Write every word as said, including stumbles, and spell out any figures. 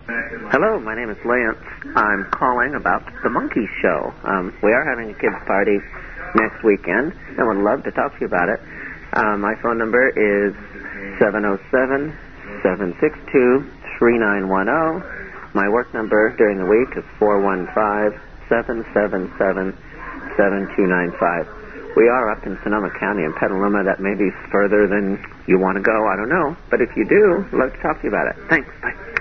Hello, my name is Lance. I'm calling about the Monkey Show. Um, we are having a kids' party next weekend, and would love to talk to you about it. Uh, my phone number is seven oh seven, seven six two, three nine one oh. My work number during the week is four one five, seven seven seven, seven two nine five. We are up in Sonoma County in Petaluma. That may be further than you want to go. I don't know. But if you do, I'd love to talk to you about it. Thanks. Bye.